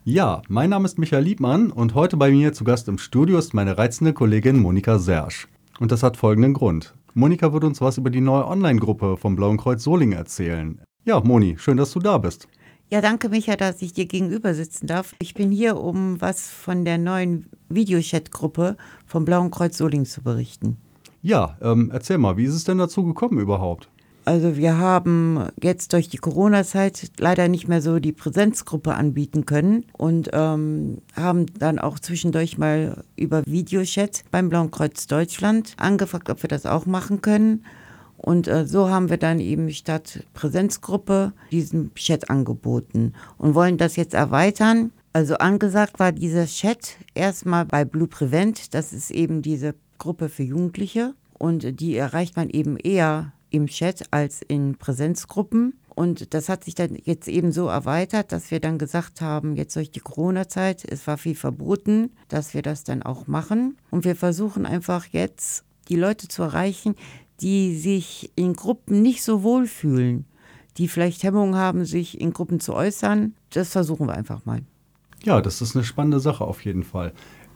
Ja, mein Name ist Michael Liebmann und heute bei mir zu Gast im Studio ist meine reizende Kollegin Monika Sersch. Und das hat folgenden Grund. Monika wird uns was über die neue Online-Gruppe vom Blauen Kreuz Solingen erzählen. Ja, Moni, schön, dass du da bist. Ja, danke, Micha, dass ich dir gegenüber sitzen darf. Ich bin hier, um was von der neuen Videochat-Gruppe vom Blauen Kreuz Solingen zu berichten. Ja, erzähl mal, wie ist es denn dazu gekommen überhaupt? Also wir haben jetzt durch die Corona-Zeit leider nicht mehr so die Präsenzgruppe anbieten können und haben dann auch zwischendurch mal über Videochat beim Blauen Kreuz Deutschland angefragt, ob wir das auch machen können. Und so haben wir dann eben statt Präsenzgruppe diesen Chat angeboten und wollen das jetzt erweitern. Also angesagt war dieser Chat erstmal bei Blue Prevent, das ist eben diese Gruppe für Jugendliche und die erreicht man eben eher im Chat als in Präsenzgruppen. Und das hat sich dann jetzt eben so erweitert, dass wir dann gesagt haben, jetzt durch die Corona-Zeit, es war viel verboten, dass wir das dann auch machen. Und wir versuchen einfach jetzt, die Leute zu erreichen, die sich in Gruppen nicht so wohlfühlen, die vielleicht Hemmungen haben, sich in Gruppen zu äußern. Das versuchen wir einfach mal. Ja, das ist eine spannende Sache auf jeden Fall.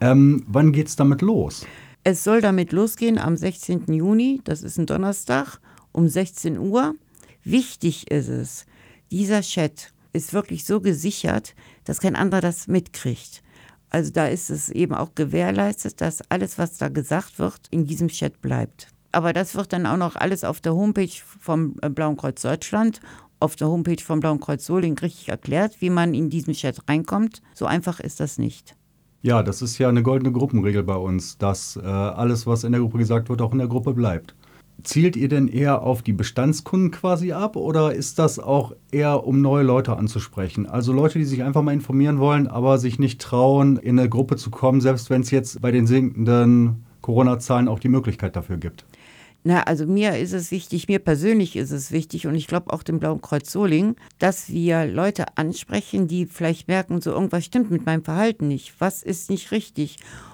Wann geht's damit los? Es soll damit losgehen am 16. Juni, das ist ein Donnerstag, um 16 Uhr. Wichtig ist es, dieser Chat ist wirklich so gesichert, dass kein anderer das mitkriegt. Also da ist es eben auch gewährleistet, dass alles, was da gesagt wird, in diesem Chat bleibt. Aber das wird dann auch noch alles auf der Homepage vom Blauen Kreuz Deutschland, auf der Homepage vom Blauen Kreuz Solingen richtig erklärt, wie man in diesen Chat reinkommt. So einfach ist das nicht. Ja, das ist ja eine goldene Gruppenregel bei uns, dass alles, was in der Gruppe gesagt wird, auch in der Gruppe bleibt. Zielt ihr denn eher auf die Bestandskunden quasi ab oder ist das auch eher, um neue Leute anzusprechen? Also Leute, die sich einfach mal informieren wollen, aber sich nicht trauen, in eine Gruppe zu kommen, selbst wenn es jetzt bei den sinkenden Corona-Zahlen auch die Möglichkeit dafür gibt. Na, also mir ist es wichtig, mir persönlich ist es wichtig und ich glaube auch dem Blauen Kreuz Solingen, dass wir Leute ansprechen, die vielleicht merken, so irgendwas stimmt mit meinem Verhalten nicht, was ist nicht richtig.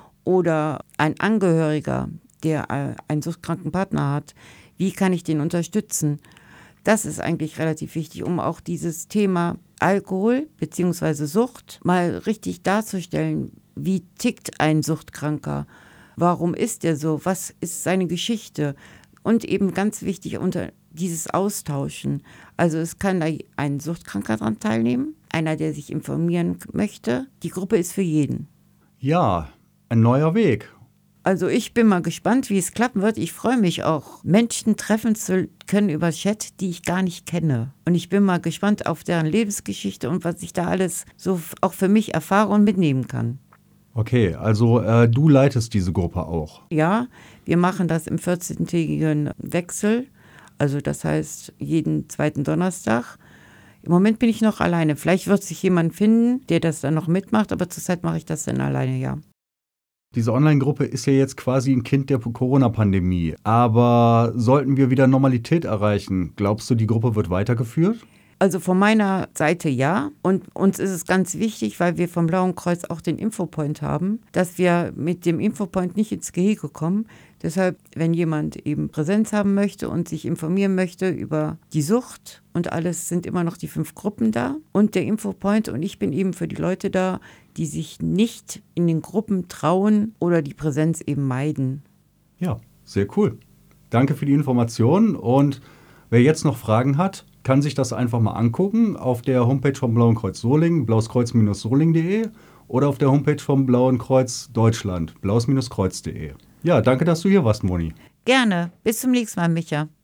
Oder ein Angehöriger, der einen suchtkranken Partner hat, wie kann ich den unterstützen? Das ist eigentlich relativ wichtig, um auch dieses Thema Alkohol bzw. Sucht mal richtig darzustellen. Wie tickt ein Suchtkranker? Warum ist er so? Was ist seine Geschichte? Und eben ganz wichtig, unter dieses Austauschen. Also es kann da ein Suchtkranker daran teilnehmen, einer, der sich informieren möchte. Die Gruppe ist für jeden. Ja, ein neuer Weg. Also ich bin mal gespannt, wie es klappen wird. Ich freue mich auch, Menschen treffen zu können über Chat, die ich gar nicht kenne. Und ich bin mal gespannt auf deren Lebensgeschichte und was ich da alles so auch für mich erfahre und mitnehmen kann. Okay, also du leitest diese Gruppe auch. Ja, wir machen das im 14-tägigen Wechsel. Also das heißt jeden zweiten Donnerstag. Im Moment bin ich noch alleine. Vielleicht wird sich jemand finden, der das dann noch mitmacht, aber zurzeit mache ich das dann alleine, ja. Diese Online-Gruppe ist ja jetzt quasi ein Kind der Corona-Pandemie. Aber sollten wir wieder Normalität erreichen, glaubst du, die Gruppe wird weitergeführt? Also von meiner Seite ja. Und uns ist es ganz wichtig, weil wir vom Blauen Kreuz auch den Infopoint haben, dass wir mit dem Infopoint nicht ins Gehege kommen. Deshalb, wenn jemand eben Präsenz haben möchte und sich informieren möchte über die Sucht und alles, sind immer noch die 5 Gruppen da. Und der Infopoint und ich bin eben für die Leute da, die sich nicht in den Gruppen trauen oder die Präsenz eben meiden. Ja, sehr cool. Danke für die Informationen und wer jetzt noch Fragen hat, kann sich das einfach mal angucken auf der Homepage vom Blauen Kreuz Solingen, blauskreuz-solingen.de oder auf der Homepage vom Blauen Kreuz Deutschland, blaues-kreuz.de. Ja, danke, dass du hier warst, Moni. Gerne. Bis zum nächsten Mal, Micha.